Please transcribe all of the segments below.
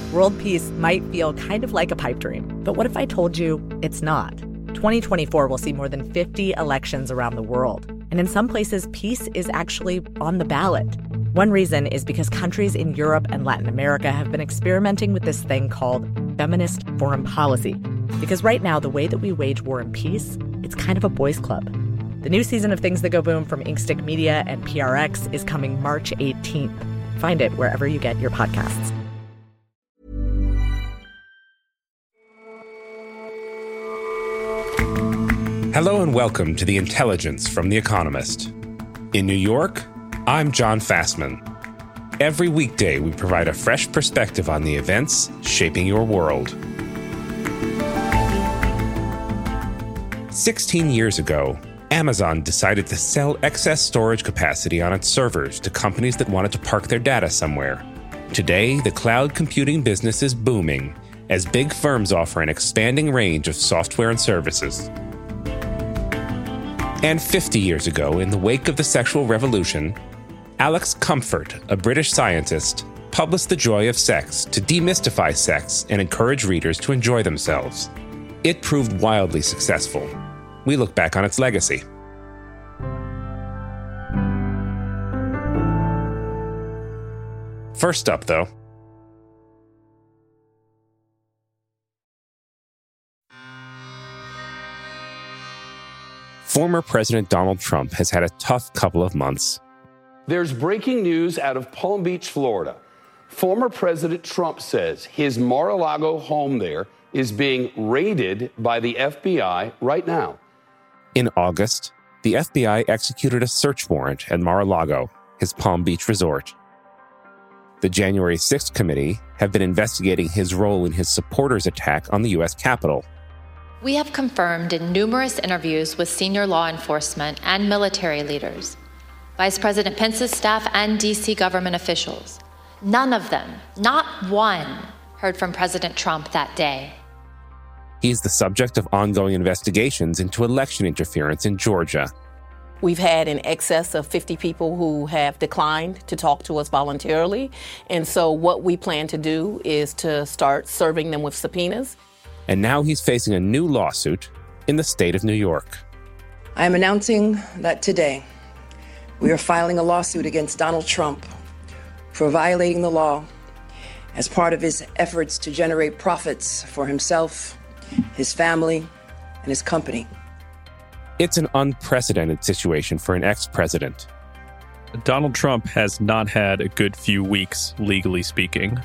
World peace might feel kind of like a pipe dream, but what if I told you it's not? 2024 will see more than 50 elections around the world, and in some places, peace is actually on the ballot. One reason is because countries in Europe and Latin America have been experimenting with this thing called feminist foreign policy. Because right now, the way that we wage war and peace, it's kind of a boys' club. The new season of Things That Go Boom from Inkstick Media and PRX is coming March 18th. Find it wherever you get your podcasts. Hello and welcome to The Intelligence from The Economist. In New York, I'm John Fassman. Every weekday, we provide a fresh perspective on the events shaping your world. 16 years ago, Amazon decided to sell excess storage capacity on its servers to companies that wanted to park their data somewhere. Today, the cloud computing business is booming as big firms offer an expanding range of software and services. And 50 years ago, in the wake of the sexual revolution, Alex Comfort, a British scientist, published The Joy of Sex to demystify sex and encourage readers to enjoy themselves. It proved wildly successful. We look back on its legacy. First up, though, former President Donald Trump has had a tough couple of months. There's breaking news out of Palm Beach, Florida. Former President Trump says his Mar-a-Lago home there is being raided by the FBI right now. In August, the FBI executed a search warrant at Mar-a-Lago, his Palm Beach resort. The January 6th committee have been investigating his role in his supporters' attack on the U.S. Capitol. We have confirmed in numerous interviews with senior law enforcement and military leaders, Vice President Pence's staff and D.C. government officials. None of them, not one, heard from President Trump that day. He's the subject of ongoing investigations into election interference in Georgia. We've had in excess of 50 people who have declined to talk to us voluntarily. And so what we plan to do is to start serving them with subpoenas. And now he's facing a new lawsuit in the state of New York. I am announcing that today we are filing a lawsuit against Donald Trump for violating the law as part of his efforts to generate profits for himself, his family, and his company. It's an unprecedented situation for an ex-president. Donald Trump has not had a good few weeks, legally speaking.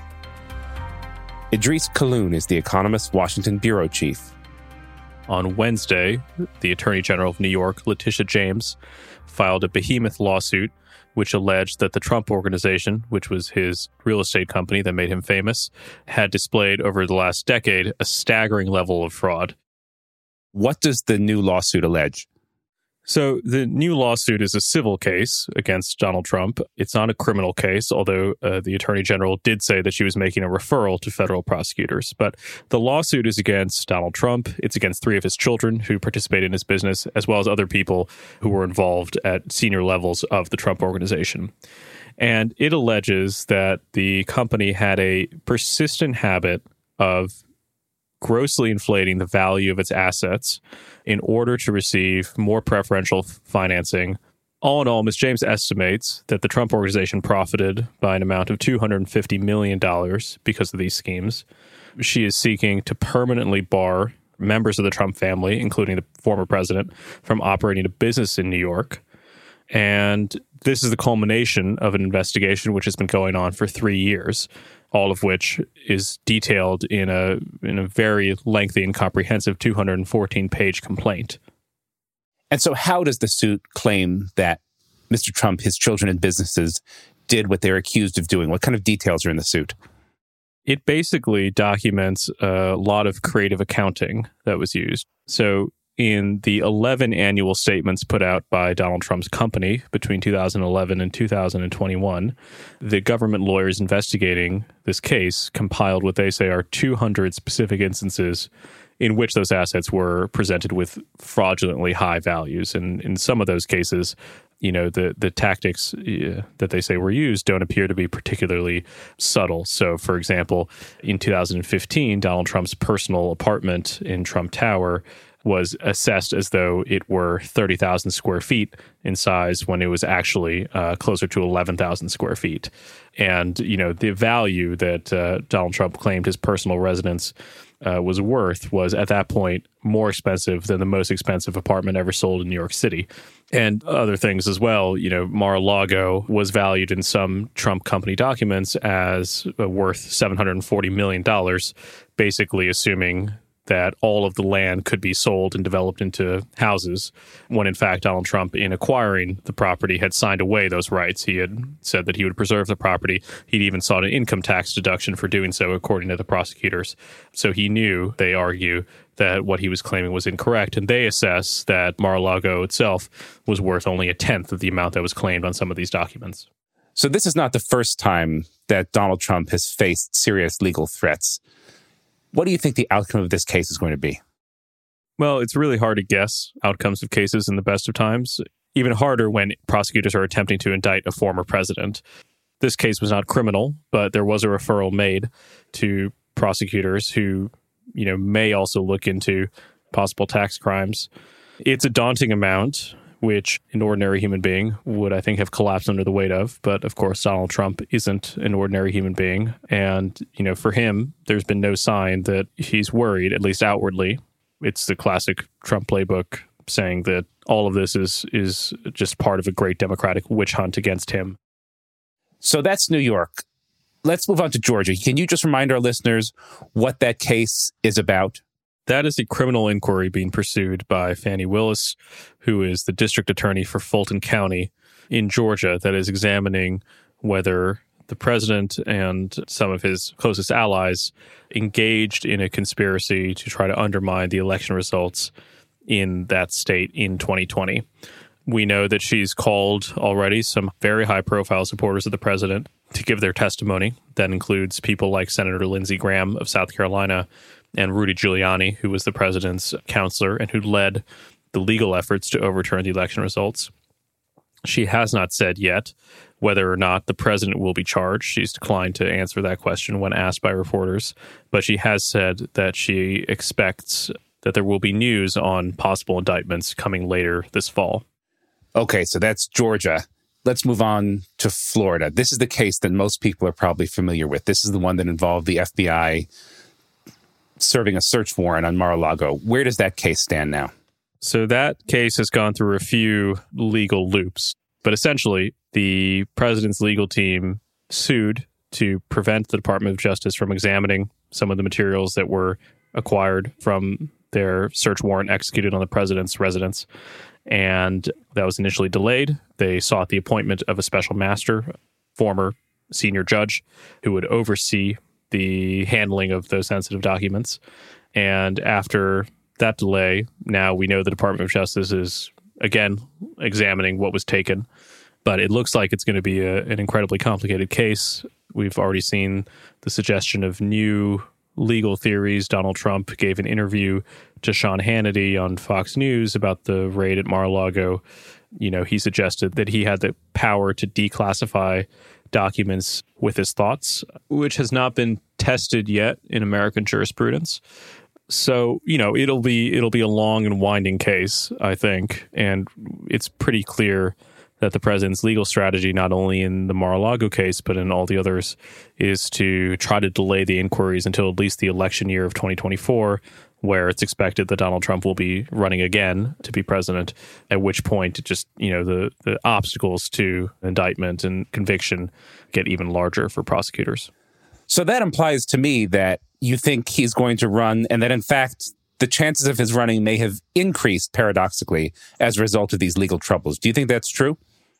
Idris Khaloun is The Economist's Washington bureau chief. On Wednesday, the Attorney General of New York, Letitia James, filed a behemoth lawsuit which alleged that the Trump Organization, which was his real estate company that made him famous, had displayed over the last decade a staggering level of fraud. What does the new lawsuit allege? So the new lawsuit is a civil case against Donald Trump. It's not a criminal case, although the Attorney General did say that she was making a referral to federal prosecutors. But the lawsuit is against Donald Trump. It's against 3 of his children who participated in his business, as well as other people who were involved at senior levels of the Trump Organization. And it alleges that the company had a persistent habit of grossly inflating the value of its assets in order to receive more preferential financing. All in all, Ms. James estimates that the Trump Organization profited by an amount of $250 million because of these schemes. She is seeking to permanently bar members of the Trump family, including the former president, from operating a business in New York. And this is the culmination of an investigation which has been going on for 3 years, all of which is detailed in a very lengthy and comprehensive 214-page complaint. And so how does the suit claim that Mr. Trump, his children and businesses, did what they're accused of doing? What kind of details are in the suit? It basically documents a lot of creative accounting that was used. So in the 11 annual statements put out by Donald Trump's company between 2011 and 2021, the government lawyers investigating this case compiled what they say are 200 specific instances in which those assets were presented with fraudulently high values. And in some of those cases, the tactics that they say were used don't appear to be particularly subtle. So, for example, in 2015, Donald Trump's personal apartment in Trump Tower was assessed as though it were 30,000 square feet in size when it was actually closer to 11,000 square feet. And, the value that Donald Trump claimed his personal residence was worth was at that point more expensive than the most expensive apartment ever sold in New York City. And other things as well. Mar-a-Lago was valued in some Trump company documents as worth $740 million, basically assuming that all of the land could be sold and developed into houses, when in fact Donald Trump, in acquiring the property, had signed away those rights. He had said that he would preserve the property. He'd even sought an income tax deduction for doing so, according to the prosecutors. So he knew, they argue, that what he was claiming was incorrect, and they assess that Mar-a-Lago itself was worth only a tenth of the amount that was claimed on some of these documents. So this is not the first time that Donald Trump has faced serious legal threats. What do you think the outcome of this case is going to be? Well, it's really hard to guess outcomes of cases in the best of times. Even harder when prosecutors are attempting to indict a former president. This case was not criminal, but there was a referral made to prosecutors who, may also look into possible tax crimes. It's a daunting amount, which an ordinary human being would, I think, have collapsed under the weight of. But of course, Donald Trump isn't an ordinary human being. And, for him, there's been no sign that he's worried, at least outwardly. It's the classic Trump playbook saying that all of this is just part of a great Democratic witch hunt against him. So that's New York. Let's move on to Georgia. Can you just remind our listeners what that case is about? That is a criminal inquiry being pursued by Fani Willis, who is the district attorney for Fulton County in Georgia, that is examining whether the president and some of his closest allies engaged in a conspiracy to try to undermine the election results in that state in 2020. We know that she's called already some very high-profile supporters of the president to give their testimony. That includes people like Senator Lindsey Graham of South Carolina and Rudy Giuliani, who was the president's counselor and who led the legal efforts to overturn the election results. She has not said yet whether or not the president will be charged. She's declined to answer that question when asked by reporters, but she has said that she expects that there will be news on possible indictments coming later this fall. Okay, so that's Georgia. Let's move on to Florida. This is the case that most people are probably familiar with. This is the one that involved the FBI serving a search warrant on Mar-a-Lago. Where does that case stand now? So that case has gone through a few legal loops, but essentially the president's legal team sued to prevent the Department of Justice from examining some of the materials that were acquired from their search warrant executed on the president's residence. And that was initially delayed. They sought the appointment of a special master, former senior judge, who would oversee the handling of those sensitive documents. And after that delay, now we know the Department of Justice is, again, examining what was taken. But it looks like it's going to be an incredibly complicated case. We've already seen the suggestion of new legal theories. Donald Trump gave an interview to Sean Hannity on Fox News about the raid at Mar-a-Lago. He suggested that he had the power to declassify documents with his thoughts, which has not been tested yet in American jurisprudence. So, it'll be a long and winding case, I think. And it's pretty clear that the president's legal strategy, not only in the Mar-a-Lago case, but in all the others, is to try to delay the inquiries until at least the election year of 2024, where it's expected that Donald Trump will be running again to be president, at which point the obstacles to indictment and conviction get even larger for prosecutors. So that implies to me that you think he's going to run, and that in fact, the chances of his running may have increased paradoxically as a result of these legal troubles. Do you think that's true?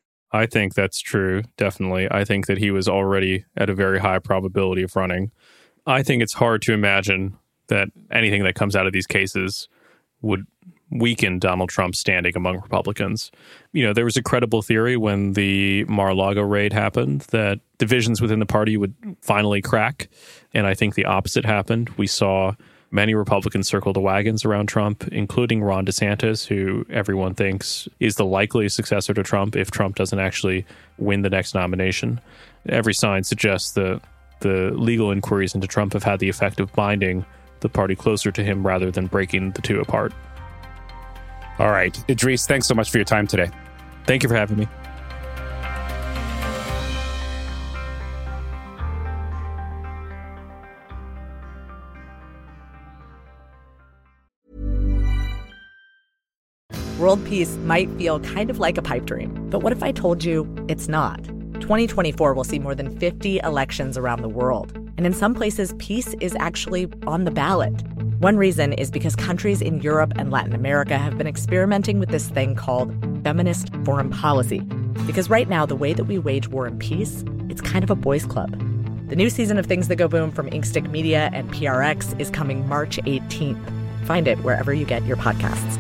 I think that's true, definitely. I think that he was already at a very high probability of running. I think it's hard to imagine that anything that comes out of these cases would weakened Donald Trump's standing among Republicans. There was a credible theory when the Mar-a-Lago raid happened that divisions within the party would finally crack, and I think the opposite happened. We saw many Republicans circle the wagons around Trump, including Ron DeSantis, who everyone thinks is the likely successor to Trump if Trump doesn't actually win the next nomination. Every sign suggests that the legal inquiries into Trump have had the effect of binding the party closer to him rather than breaking the two apart. All right. Idris, thanks so much for your time today. Thank you for having me. World peace might feel kind of like a pipe dream, but what if I told you it's not? 2024 will see more than 50 elections around the world, and in some places, peace is actually on the ballot. One reason is because countries in Europe and Latin America have been experimenting with this thing called feminist foreign policy. Because right now, the way that we wage war and peace, it's kind of a boys' club. The new season of Things That Go Boom from Inkstick Media and PRX is coming March 18th. Find it wherever you get your podcasts.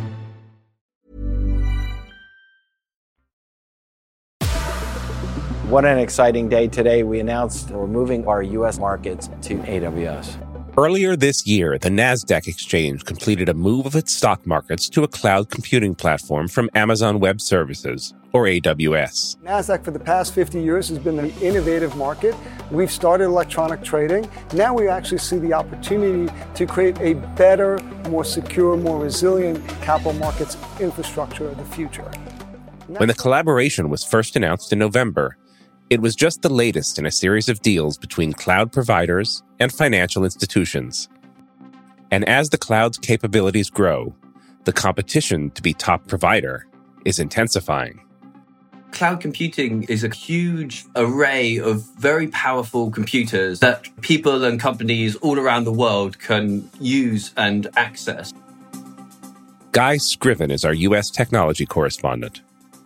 What an exciting day today. We announced we're moving our U.S. markets to AWS. Earlier this year, the NASDAQ exchange completed a move of its stock markets to a cloud computing platform from Amazon Web Services, or AWS. NASDAQ for the past 50 years has been an innovative market. We've started electronic trading. Now we actually see the opportunity to create a better, more secure, more resilient capital markets infrastructure of the future. When the collaboration was first announced in November, it was just the latest in a series of deals between cloud providers and financial institutions. And as the cloud's capabilities grow, the competition to be top provider is intensifying. Cloud computing is a huge array of very powerful computers that people and companies all around the world can use and access. Guy Scriven is our U.S. technology correspondent.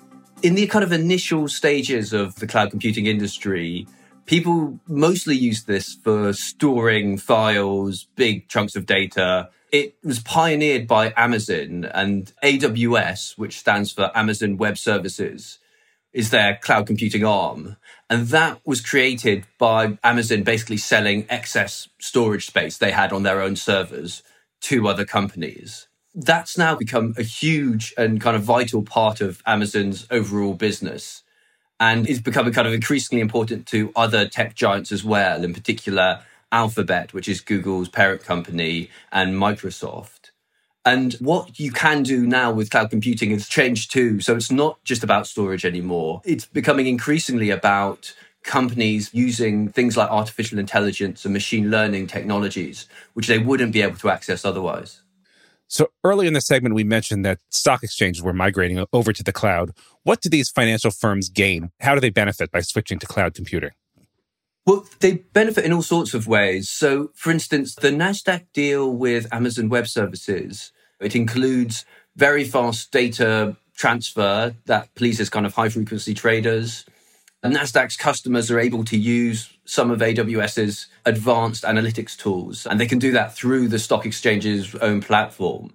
In the kind of initial stages of the cloud computing industry, people mostly used this for storing files, big chunks of data. It was pioneered by Amazon, and AWS, which stands for Amazon Web Services, is their cloud computing arm. And that was created by Amazon basically selling excess storage space they had on their own servers to other companies. That's now become a huge and kind of vital part of Amazon's overall business, and is becoming kind of increasingly important to other tech giants as well, in particular Alphabet, which is Google's parent company, and Microsoft. And what you can do now with cloud computing has changed too. So it's not just about storage anymore. It's becoming increasingly about companies using things like artificial intelligence and machine learning technologies, which they wouldn't be able to access otherwise. So early in the segment, we mentioned that stock exchanges were migrating over to the cloud. What do these financial firms gain? How do they benefit by switching to cloud computing? Well, they benefit in all sorts of ways. So, for instance, the NASDAQ deal with Amazon Web Services, it includes very fast data transfer that pleases kind of high-frequency traders. And NASDAQ's customers are able to use some of AWS's advanced analytics tools, and they can do that through the stock exchange's own platform.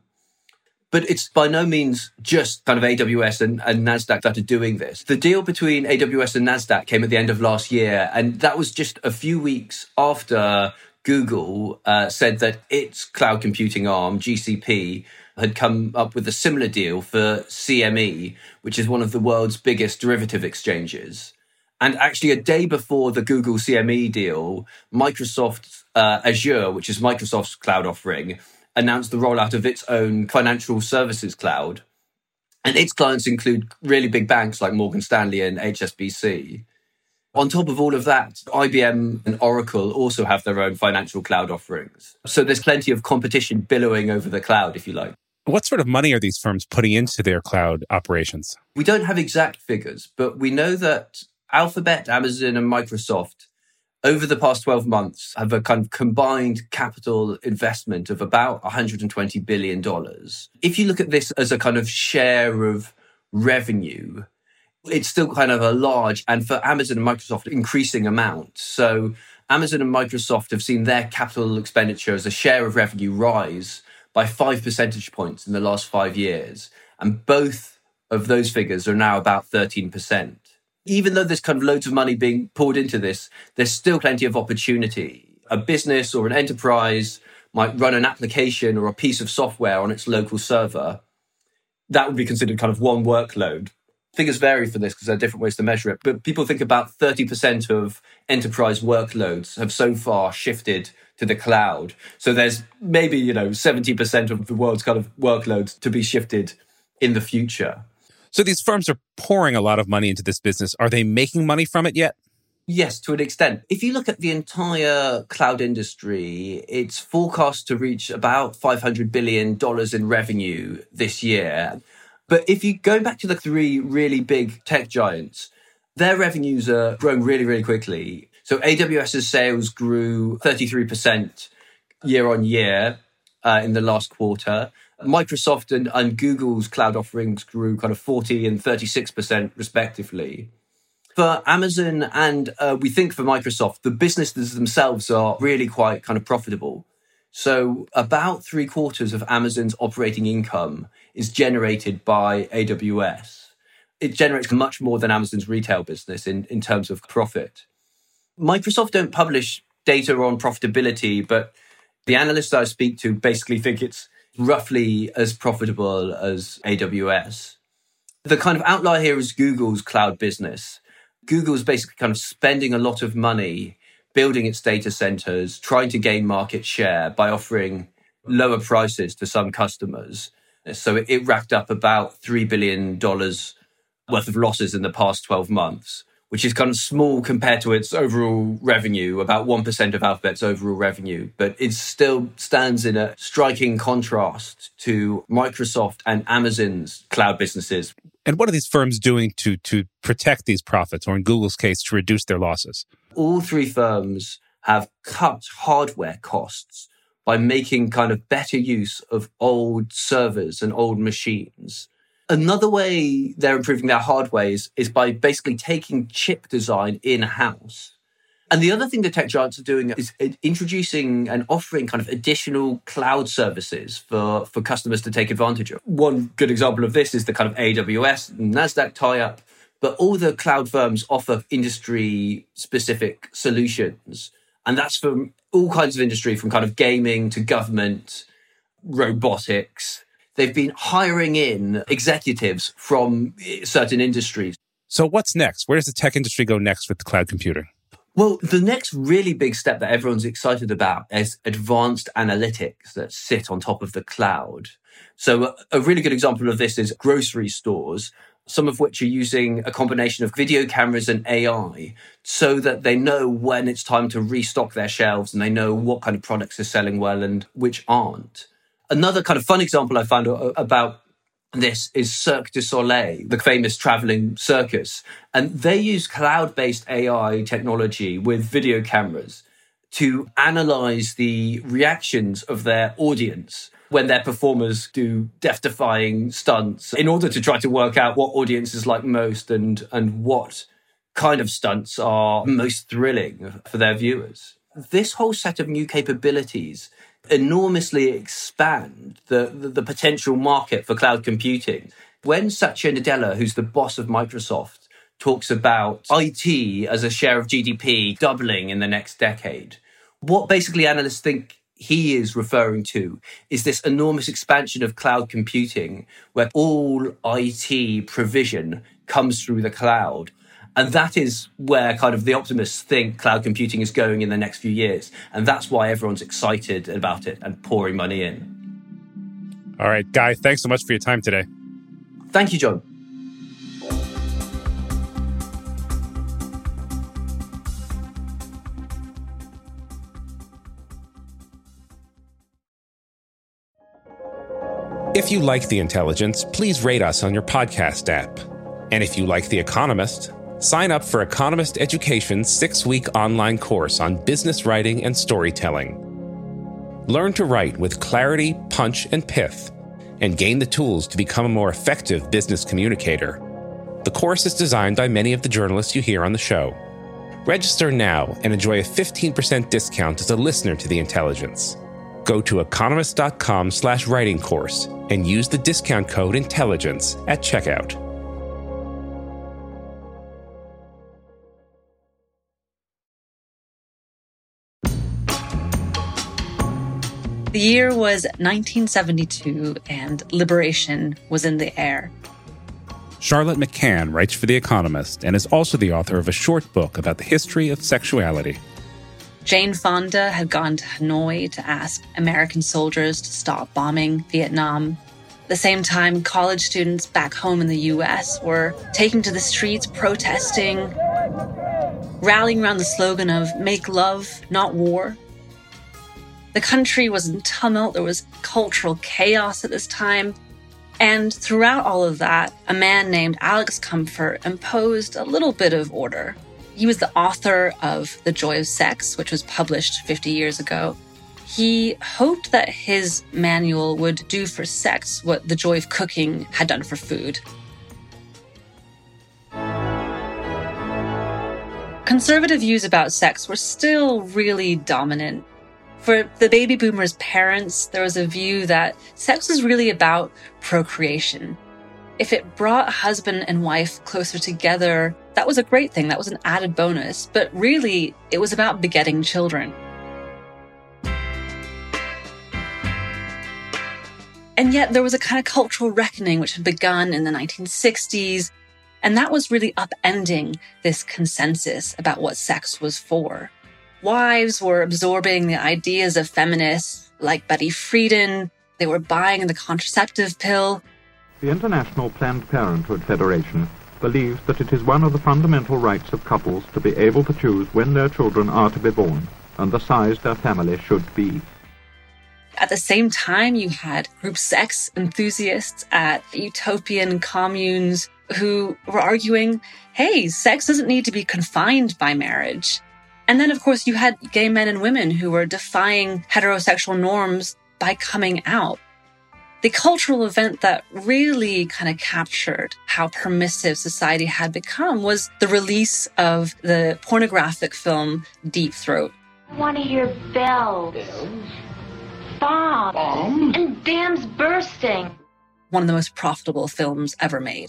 But it's by no means just kind of AWS and NASDAQ that are doing this. The deal between AWS and NASDAQ came at the end of last year, and that was just a few weeks after Google said that its cloud computing arm, GCP, had come up with a similar deal for CME, which is one of the world's biggest derivative exchanges. And actually, a day before the Google CME deal, Microsoft Azure, which is Microsoft's cloud offering, announced the rollout of its own financial services cloud. And its clients include really big banks like Morgan Stanley and HSBC. On top of all of that, IBM and Oracle also have their own financial cloud offerings. So there's plenty of competition billowing over the cloud, if you like. What sort of money are these firms putting into their cloud operations? We don't have exact figures, but we know that Alphabet, Amazon, and Microsoft, over the past 12 months, have a kind of combined capital investment of about $120 billion. If you look at this as a kind of share of revenue, it's still kind of a large, and for Amazon and Microsoft, increasing amount. So Amazon and Microsoft have seen their capital expenditure as a share of revenue rise by 5 percentage points in the last 5 years. And both of those figures are now about 13%. Even though there's kind of loads of money being poured into this, there's still plenty of opportunity. A business or an enterprise might run an application or a piece of software on its local server. That would be considered kind of one workload. Figures vary for this because there are different ways to measure it. But people think about 30% of enterprise workloads have so far shifted to the cloud. So there's maybe, 70% of the world's kind of workloads to be shifted in the future. So these firms are pouring a lot of money into this business. Are they making money from it yet? Yes, to an extent. If you look at the entire cloud industry, it's forecast to reach about $500 billion in revenue this year. But if you go back to the 3 really big tech giants, their revenues are growing really, really quickly. So AWS's sales grew 33% year on year in the last quarter. Microsoft and Google's cloud offerings grew kind of 40 and 36% respectively. For Amazon and we think for Microsoft, the businesses themselves are really quite kind of profitable. So about 3/4 of Amazon's operating income is generated by AWS. It generates much more than Amazon's retail business in terms of profit. Microsoft don't publish data on profitability, but the analysts I speak to basically think it's roughly as profitable as AWS. The kind of outlier here is Google's cloud business. Google's basically kind of spending a lot of money building its data centers, trying to gain market share by offering lower prices to some customers. So it racked up about $3 billion worth of losses in the past 12 months, which is kind of small compared to its overall revenue, about 1% of Alphabet's overall revenue. But it still stands in a striking contrast to Microsoft and Amazon's cloud businesses. And what are these firms doing to protect these profits, or in Google's case, to reduce their losses? All 3 firms have cut hardware costs by making kind of better use of old servers and old machines. Another way they're improving their hardware is by basically taking chip design in-house. And the other thing the tech giants are doing is introducing and offering kind of additional cloud services for customers to take advantage of. One good example of this is the kind of AWS and NASDAQ tie-up. But all the cloud firms offer industry-specific solutions. And that's for all kinds of industry, from kind of gaming to government, robotics. They've been hiring in executives from certain industries. So what's next? Where does the tech industry go next with cloud computing? Well, the next really big step that everyone's excited about is advanced analytics that sit on top of the cloud. So a really good example of this is grocery stores, some of which are using a combination of video cameras and AI so that they know when it's time to restock their shelves and they know what kind of products are selling well and which aren't. Another kind of fun example I found about this is Cirque du Soleil, the famous traveling circus. And they use cloud-based AI technology with video cameras to analyze the reactions of their audience when their performers do death-defying stunts in order to try to work out what audiences like most and what kind of stunts are most thrilling for their viewers. This whole set of new capabilities enormously expand the potential market for cloud computing. When Satya Nadella, who's the boss of Microsoft, talks about IT as a share of GDP doubling in the next decade, what basically analysts think he is referring to is this enormous expansion of cloud computing where all IT provision comes through the cloud. And that is where kind of the optimists think cloud computing is going in the next few years. And that's why everyone's excited about it and pouring money in. All right, Guy, thanks so much for your time today. Thank you, John. If you like The Intelligence, please rate us on your podcast app. And if you like The Economist, sign up for Economist Education's 6-week online course on business writing and storytelling. Learn to write with clarity, punch, and pith, and gain the tools to become a more effective business communicator. The course is designed by many of the journalists you hear on the show. Register now and enjoy a 15% discount as a listener to The Intelligence. Go to economist.com/writing course and use the discount code INTELLIGENCE at checkout. The year was 1972, and liberation was in the air. Charlotte McCann writes for The Economist and is also the author of a short book about the history of sexuality. Jane Fonda had gone to Hanoi to ask American soldiers to stop bombing Vietnam. At the same time, college students back home in the U.S. were taking to the streets, protesting, rallying around the slogan of "Make love, not war." The country was in tumult. There was cultural chaos at this time. And throughout all of that, a man named Alex Comfort imposed a little bit of order. He was the author of The Joy of Sex, which was published 50 years ago. He hoped that his manual would do for sex what The Joy of Cooking had done for food. Conservative views about sex were still really dominant. For the baby boomers' parents, there was a view that sex was really about procreation. If it brought husband and wife closer together, that was a great thing. That was an added bonus. But really, it was about begetting children. And yet there was a kind of cultural reckoning which had begun in the 1960s, and that was really upending this consensus about what sex was for. Wives were absorbing the ideas of feminists like Betty Friedan. They were buying the contraceptive pill. The International Planned Parenthood Federation believes that it is one of the fundamental rights of couples to be able to choose when their children are to be born and the size their family should be. At the same time, you had group sex enthusiasts at utopian communes who were arguing, hey, sex doesn't need to be confined by marriage. And then, of course, you had gay men and women who were defying heterosexual norms by coming out. The cultural event that really kind of captured how permissive society had become was the release of the pornographic film Deep Throat. I want to hear bells, bombs, and dams bursting. One of the most profitable films ever made.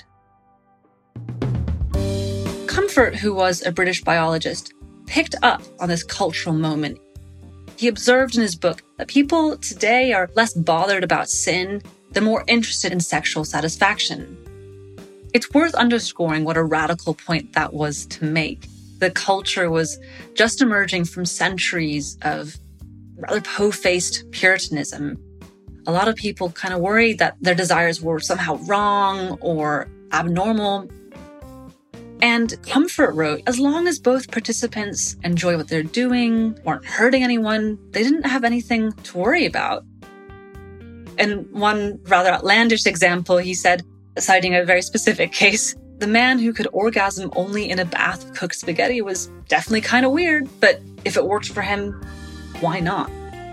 Comfort, who was a British biologist, picked up on this cultural moment. He observed in his book that people today are less bothered about sin, they're more interested in sexual satisfaction. It's worth underscoring what a radical point that was to make. The culture was just emerging from centuries of rather po-faced Puritanism. A lot of people kind of worried that their desires were somehow wrong or abnormal. And Comfort wrote, as long as both participants enjoy what they're doing, weren't hurting anyone, they didn't have anything to worry about. In one rather outlandish example, he said, citing a very specific case, the man who could orgasm only in a bath of cooked spaghetti was definitely kind of weird, but if it worked for him, why not?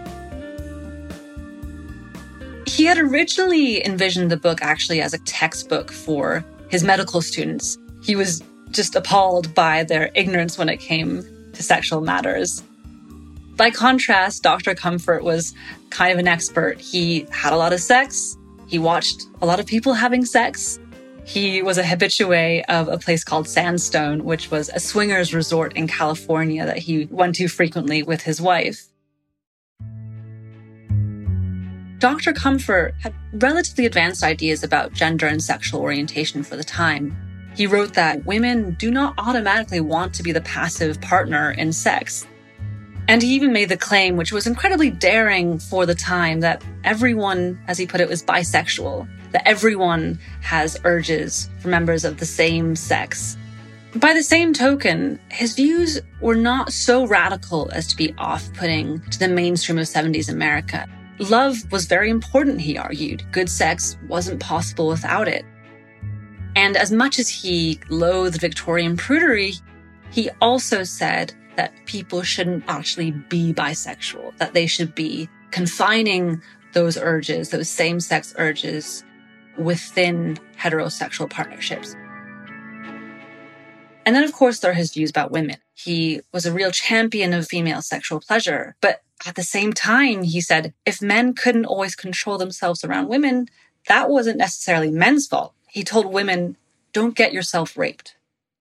He had originally envisioned the book actually as a textbook for his medical students. He was just appalled by their ignorance when it came to sexual matters. By contrast, Dr. Comfort was kind of an expert. He had a lot of sex. He watched a lot of people having sex. He was a habitué of a place called Sandstone, which was a swingers resort in California that he went to frequently with his wife. Dr. Comfort had relatively advanced ideas about gender and sexual orientation for the time. He wrote that women do not automatically want to be the passive partner in sex. And he even made the claim, which was incredibly daring for the time, that everyone, as he put it, was bisexual, that everyone has urges for members of the same sex. By the same token, his views were not so radical as to be off-putting to the mainstream of 70s America. Love was very important, he argued. Good sex wasn't possible without it. And as much as he loathed Victorian prudery, he also said that people shouldn't actually be bisexual, that they should be confining those urges, those same-sex urges, within heterosexual partnerships. And then, of course, there are his views about women. He was a real champion of female sexual pleasure, but At the same time, he said, if men couldn't always control themselves around women, that wasn't necessarily men's fault. He told women, don't get yourself raped.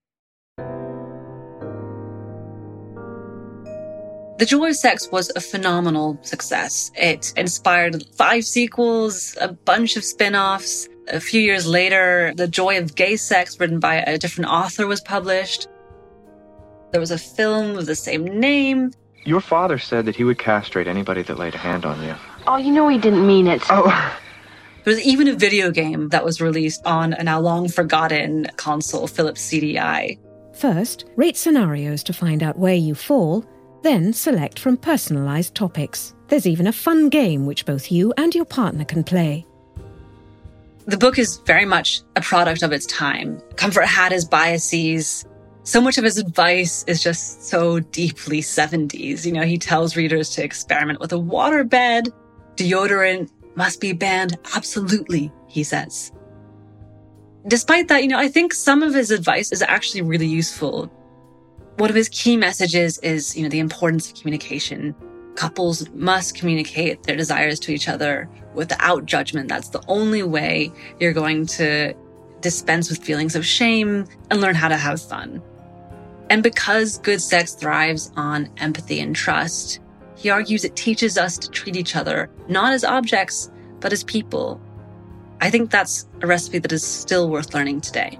The Joy of Sex was a phenomenal success. It inspired 5 sequels, a bunch of spin-offs. A few years later, The Joy of Gay Sex, written by a different author, was published. There was a film with the same name. Your father said that he would castrate anybody that laid a hand on you. Oh, you know he didn't mean it. Oh. There was even a video game that was released on a now long-forgotten console, Philips CDI. First, rate scenarios to find out where you fall, then select from personalized topics. There's even a fun game which both you and your partner can play. The book is very much a product of its time. Comfort had his biases. So much of his advice is just so deeply 70s. You know, he tells readers to experiment with a waterbed. Deodorant must be banned. Absolutely, he says. Despite that, I think some of his advice is actually really useful. One of his key messages is, the importance of communication. Couples must communicate their desires to each other without judgment. That's the only way you're going to dispense with feelings of shame and learn how to have fun. And because good sex thrives on empathy and trust, he argues it teaches us to treat each other not as objects, but as people. I think that's a recipe that is still worth learning today.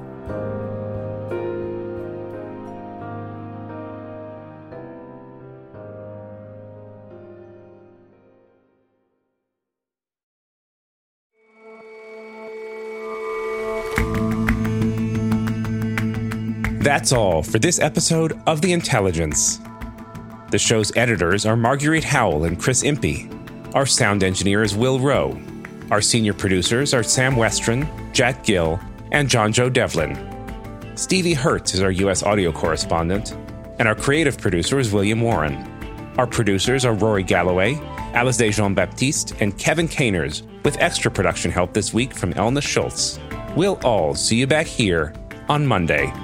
That's all for this episode of The Intelligence. The show's editors are Marguerite Howell and Chris Impey. Our sound engineer is Will Rowe. Our senior producers are Sam Westron, Jack Gill, and John Joe Devlin. Stevie Hertz is our U.S. audio correspondent, and our creative producer is William Warren. Our producers are Rory Galloway, Alice Jean-Baptiste, and Kevin Caners, with extra production help this week from Elna Schultz. We'll all see you back here on Monday.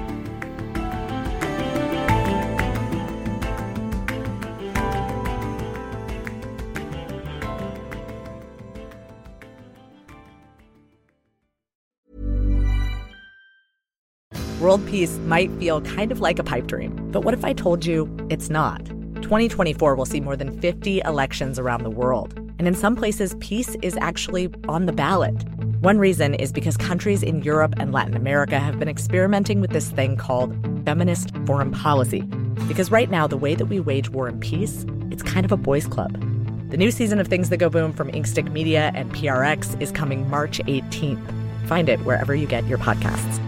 World peace might feel kind of like a pipe dream, but what if I told you it's not? 2024 will see more than 50 elections around the world, and in some places, peace is actually on the ballot. One reason is because countries in Europe and Latin America have been experimenting with this thing called feminist foreign policy. Because right now, the way that we wage war and peace, it's kind of a boys' club. The new season of Things That Go Boom from Inkstick Media and PRX is coming March 18th. Find it wherever you get your podcasts.